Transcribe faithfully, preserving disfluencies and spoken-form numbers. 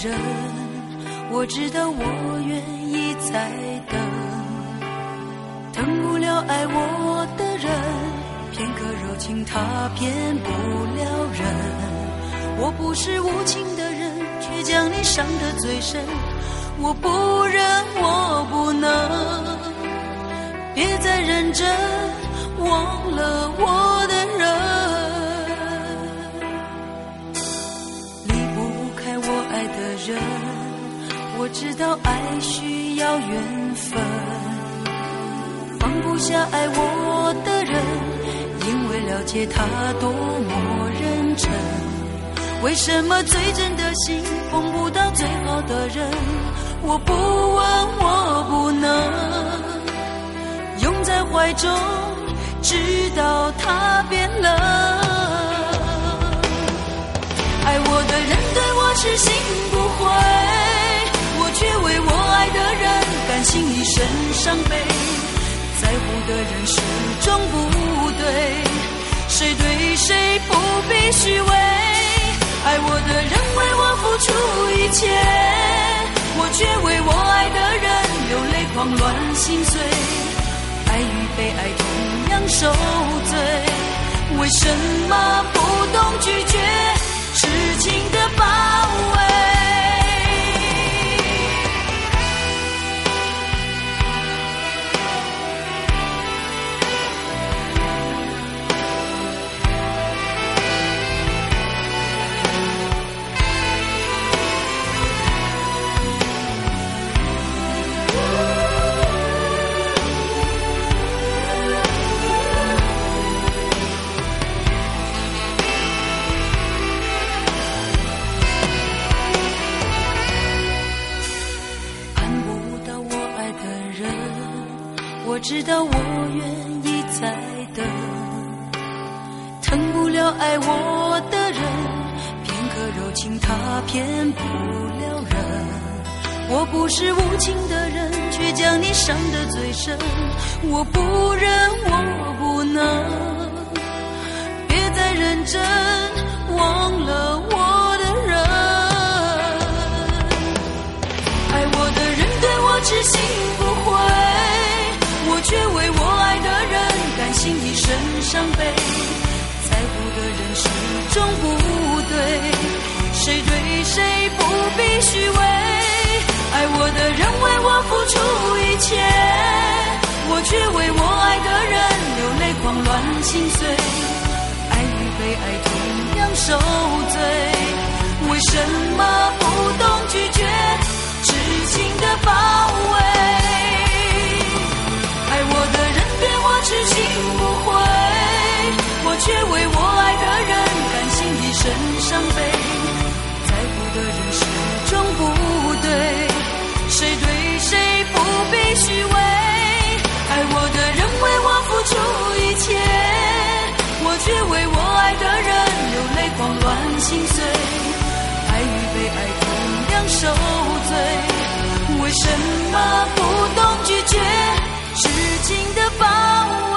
人，我知道我愿意再等，等不了爱我的人，片刻柔情他骗不了人。我不是无情的人，却将你伤得最深，我不忍我不能，别再认真忘了我的人。离不开我爱的人，我知道爱需要缘分，放不下爱我的人，因为了解他多么认真。为什么最真的心碰不到最好的人？我不问我不能，拥在怀中直到他变冷。爱我的人对我痴心不悔，我却为我爱的人甘心一生伤悲。在乎的人始终不对，谁对谁不必虚伪。爱我的人为我付出一切，我却为我爱的人流泪狂乱心碎。爱与被爱同样受罪，为什么不懂拒绝痴情的包围？我知道我愿意再等，疼不了爱我的人，片刻柔情他骗不了人。我不是无情的人，却将你伤得最深，我不忍我不能，别再认真忘了我的人。爱我的人对我痴心不悔，我却为我爱的人甘心一生伤悲。在乎的人始终不对，谁对谁不必虚伪。爱我的人为我付出一切，我却为我爱的人流泪狂乱心碎。爱与被爱同样受罪，为什么不懂拒绝痴情的包围？爱我的人对我痴心不悔，我却为我爱的人甘心一生伤悲。在乎的人始终不对，谁对谁不必虚伪。爱我的人为我付出一切，我却为我爱的人流泪狂乱心碎。爱与被爱同样受罪，为什么不懂拒绝痴情的包围？